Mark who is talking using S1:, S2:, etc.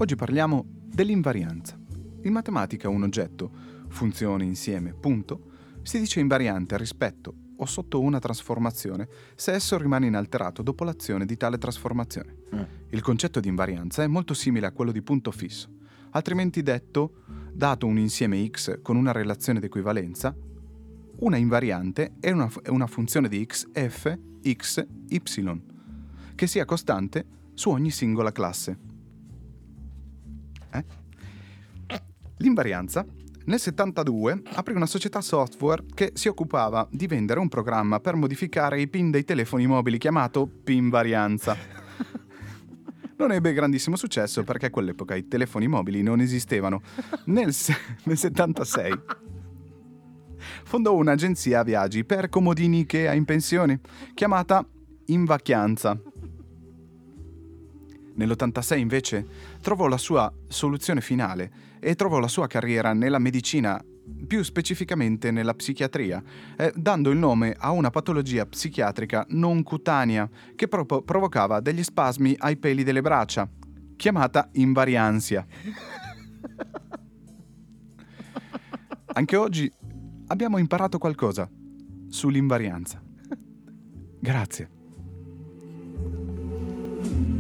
S1: Oggi parliamo dell'invarianza. In matematica un oggetto, funzione, insieme, punto, si dice invariante rispetto o sotto una trasformazione se esso rimane inalterato dopo l'azione di tale trasformazione. Il concetto di invarianza è molto simile a quello di punto fisso, altrimenti detto, dato un insieme x con una relazione di equivalenza, una invariante è una funzione di x f x y, che sia costante su ogni singola classe. L'invarianza nel 72 aprì una società software che si occupava di vendere un programma per modificare i PIN dei telefoni mobili chiamato Pinvarianza. Non ebbe grandissimo successo perché a quell'epoca i telefoni mobili non esistevano. Nel 76 fondò un'agenzia viaggi per comodini Ikea in pensione chiamata Invachianza. Nell'86 invece trovò la sua soluzione finale e trovò la sua carriera nella medicina, più specificamente nella psichiatria, dando il nome a una patologia psichiatrica non cutanea che provocava degli spasmi ai peli delle braccia, chiamata invariansia. Anche oggi abbiamo imparato qualcosa sull'invarianza. Grazie.